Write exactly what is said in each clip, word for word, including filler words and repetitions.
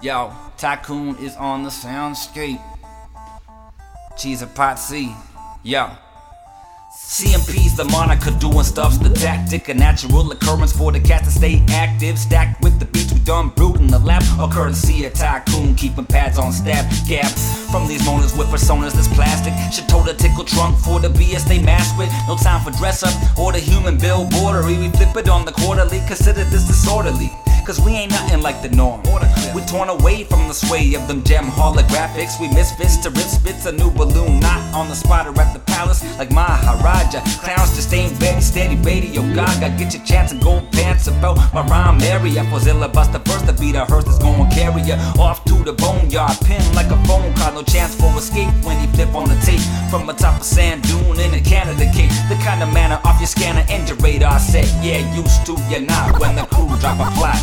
Yo, Tycoon is on the soundscape. Cheese and Pot C. Yo. C M P's the moniker, doing stuff's the tactic. A natural occurrence for the cats to stay active. Stacked with the beats we done brewed in the lab. Or courtesy of Tycoon, keeping pads on stab. Gab from these monas with personas that's plastic. Should tote a tickle trunk for the B S they mask with. No time for dress up or the human billboardery. We flip it on the quarterly, consider this disorderly. Cause we ain't nothing like the norm. We torn away from the sway of them gem holographics. We misfits to rip spits a new balloon knot on the spot or at the palace like Maharaja. Clowns just ain't very steady, baby. Yo, Gaga, get your chance and gold pants about my rhyme area. Fozilla bust the first to beat a hearse that's gonna carry ya off to the boneyard. Pin like a phone call, no chance for escape when he flip on the tape from the top of sand dune in a Canada Cape. The kind of manner off your scanner and your radar set. Yeah, used to, you're not when the crew drop a fly.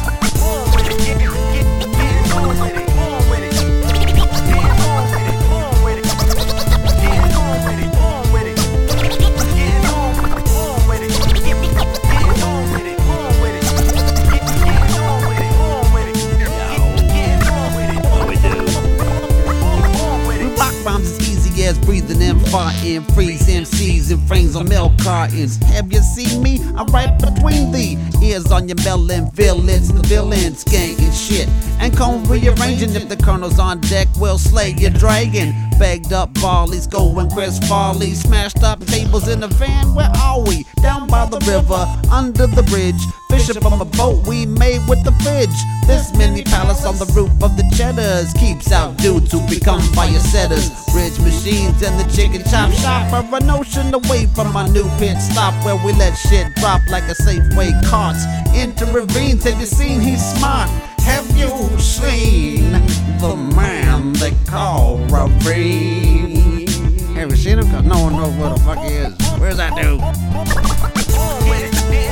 Breathing and farting, freeze M Cs and frames on milk cartons. Have you seen me? I'm right between the ears on your melon villains, the villains, skanking shit. And cone rearranging if the colonel's on deck, we'll slay your dragon. Bagged up barley's going Chris Farley. Smashed up tables in the van, where are we? Down by the river, under the bridge. Fishing from a boat we made with the fridge. This mini palace on the roof of the cheddars keeps out dudes who become fire setters. Bridge machines and the chicken chop shop are a notion away from my new pit stop, where we let shit drop like a Safeway carts into ravines. Have you seen he's smart? Have you seen the man they call Ravine? Have you seen him? Cause no one knows where the fuck he is. Where's that dude?